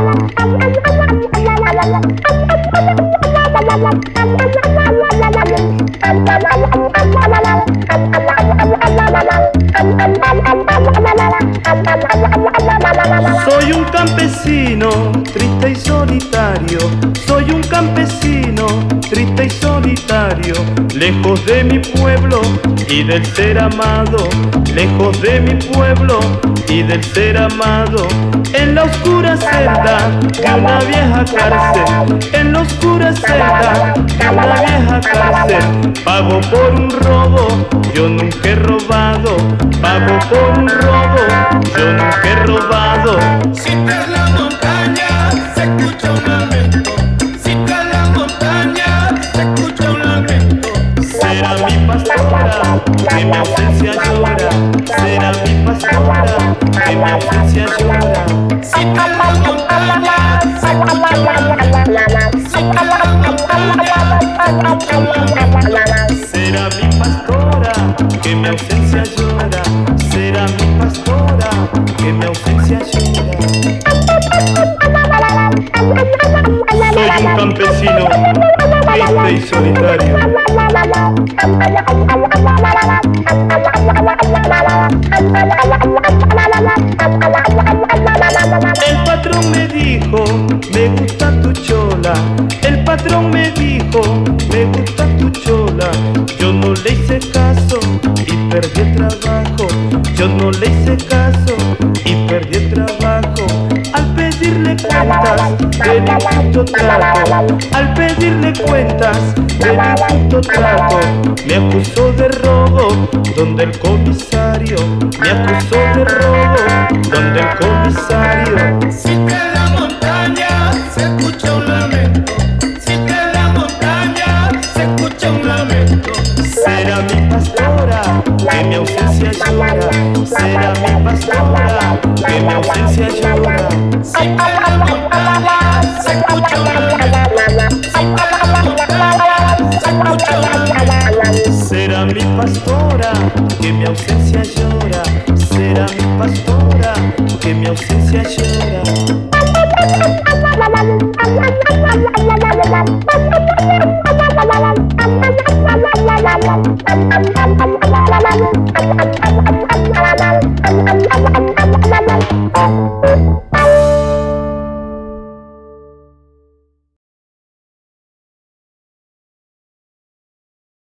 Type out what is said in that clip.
Soy un campesino triste y solitario, soy un campesino triste y solitario, lejos de mi pueblo y del ser amado, lejos de mi pueblo y del ser amado, en la oscura celda de una vieja cárcel, en la oscura celda de una vieja cárcel, pago por un robo, yo nunca he robado, pago por un robo, yo nunca he robado. Si tras la montaña se escucha un lamento, si tras la montaña se escucha un lamento, será mi pastora que mi ausencia llora, será mi pastora que mi ausencia llora. si tras la montaña se escucha un lamento, si tras la montaña se escucha un lamento, Será mi pastora que mi ausencia llora, será mi pastora que mi ausencia llora. Soy un campesino triste y solitario. El patrón me dijo, me gusta tu chola. El patrón me dijo, me gusta tu chola. Yo no le hice caso y perdí el trabajo. Yo no le hice caso y perdí el trabajo. Al pedirle cuentas del injusto trato, al pedirle cuentas del injusto trato, me acusó de robo donde el comisario, me acusó de robo donde el comisario. si tras la montaña se escucha un lamento, si tras la montaña se escucha un lamento, Será mi pastora que mi ausencia llora, será mi pastora que mi ausencia llora. si tras la montaña se escucha un lamento, si tras la montaña se escucha un lamento, Será mi pastora que mi ausencia llora, será mi pastora que mi ausencia llora. Thank you.